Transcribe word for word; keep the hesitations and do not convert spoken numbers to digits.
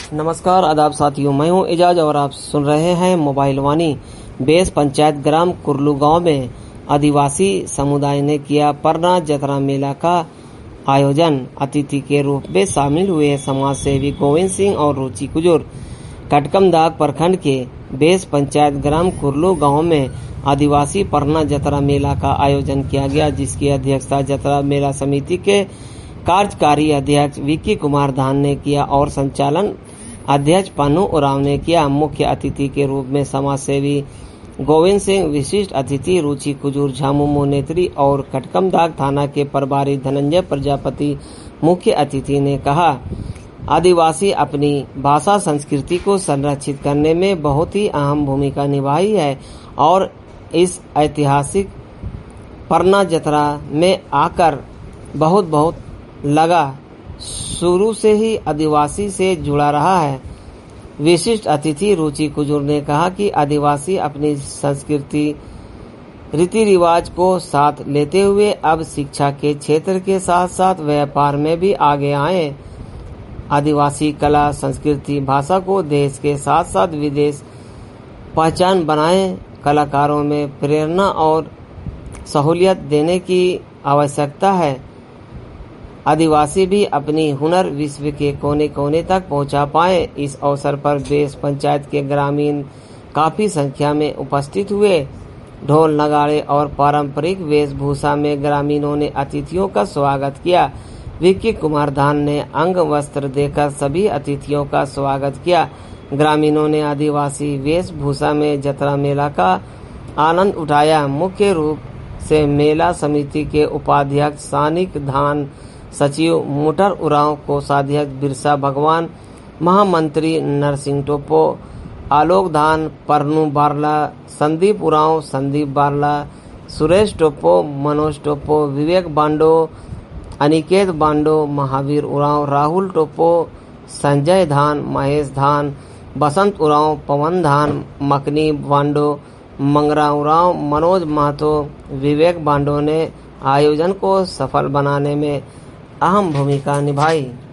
नमस्कार, आदाब साथियों, मैं हूं एजाज और आप सुन रहे हैं मोबाइल वाणी। बेस पंचायत ग्राम कुरलू गांव में आदिवासी समुदाय ने किया परना जतरा मेला का आयोजन। अतिथि के रूप में शामिल हुए समाज सेवी गोविंद सिंह और रुचि कुजूर। कटकमदाग प्रखंड के बेस पंचायत ग्राम कुरलू गांव में आदिवासी परना जतरा मेला का आयोजन किया गया, जिसकी अध्यक्षता जतरा मेला समिति के कार्यकारी अध्यक्ष विक्की कुमार धान ने किया और संचालन अध्यक्ष पानू उरांव ने किया। मुख्य अतिथि के रूप में समाज सेवी गोविंद सिंह, विशिष्ट अतिथि रुचि कुजूर, झामू मोनेत्री और कटकमदाग थाना के प्रभारी धनंजय प्रजापति मुख्य अतिथि ने कहा, आदिवासी अपनी भाषा संस्कृति को संरक्षित करने में बहुत ही अहम भूमिका निभाई है और इस ऐतिहासिक परना जतरा में आकर बहुत बहुत लगा। शुरू से ही आदिवासी से जुड़ा रहा है। विशिष्ट अतिथि रुचि कुजूर ने कहा कि आदिवासी अपनी संस्कृति रीति रिवाज को साथ लेते हुए अब शिक्षा के क्षेत्र के साथ साथ व्यापार में भी आगे आए। आदिवासी कला, संस्कृति, भाषा को देश के साथ साथ विदेश पहचान बनाए। कलाकारों में प्रेरणा और सहूलियत देने की आवश्यकता है। आदिवासी भी अपनी हुनर विश्व के कोने कोने तक पहुंचा पाए। इस अवसर पर बेस पंचायत के ग्रामीण काफी संख्या में उपस्थित हुए। ढोल नगाड़े और पारंपरिक वेशभूषा में ग्रामीणों ने अतिथियों का स्वागत किया। विक्की कुमार धान ने अंग वस्त्र देकर सभी अतिथियों का स्वागत किया। ग्रामीणों ने आदिवासी वेशभूषा में जतरा मेला का आनंद उठाया। मुख्य रूप से मेला समिति के उपाध्यक्ष सानिक धान, सचिव मोटर उरांव, कोषाध्यक्ष बिरसा भगवान, महामंत्री नरसिंह टोपो, आलोक धान, परनू बारला, संदीप उरांव, संदीप बारला, सुरेश टोपो, मनोज टोपो, विवेक बांडो, अनिकेत बांडो, महावीर उरांव, राहुल टोपो, संजय धान, महेश धान, बसंत उरांव, पवन धान, मकनी बांडो, मंगरा उरांव, मनोज महतो, विवेक बांडो ने आयोजन को सफल बनाने में अहम भूमिका निभाई।